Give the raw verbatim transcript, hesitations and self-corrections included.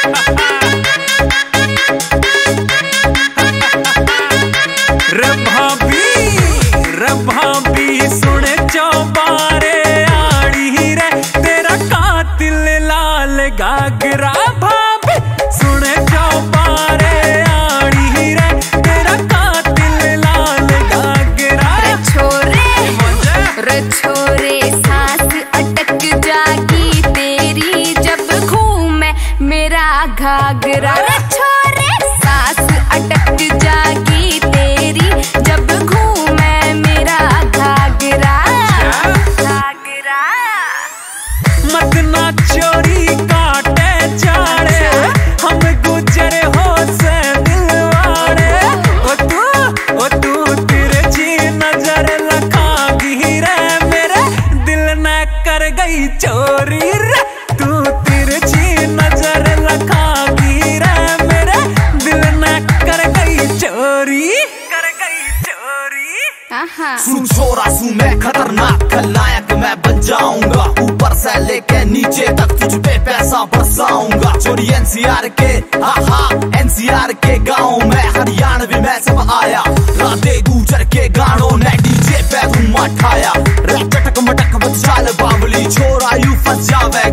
रे भाभी रे भाभी सुने चौबारे आड़ी रे तेरा कातिल लाल घाघरा। भाभी सुने चौबारे आड़ी रे तेरा कातिल लाल घाघरा। रे छोरे रे छोरे सांस अटक जागी तेरी जब घूमे मेरा घाघरा। रे छोरे सांस अटक जागी तेरी जब घूमे मेरा घाघरा घाघरा। मत ना चोरी काटे चाड़े हम गुजरे हो से दिलवाड़े। ओ तू ओ तू तिरछी नजर लखागी रे मेरे दिल न कर गई चोरी रे। तू तिरछी नजर लखागी रे मेरे दिल न कर गई चोरी कर गई चोरी। सुन छोरा सुन मैं खतरनाक खलनायक मैं बन जाऊंगा। ऊपर से लेके नीचे तक तुझ पे पैसा बरसाऊंगा। चोरी एनसीआर के आहा एनसीआर के गाँव में हरियाणवी में सब आया। राधे गुजर के गानों ने डीजे पे धूम मचाया। रे चटक मटक बचाल बावली छोरा यू फंस जावे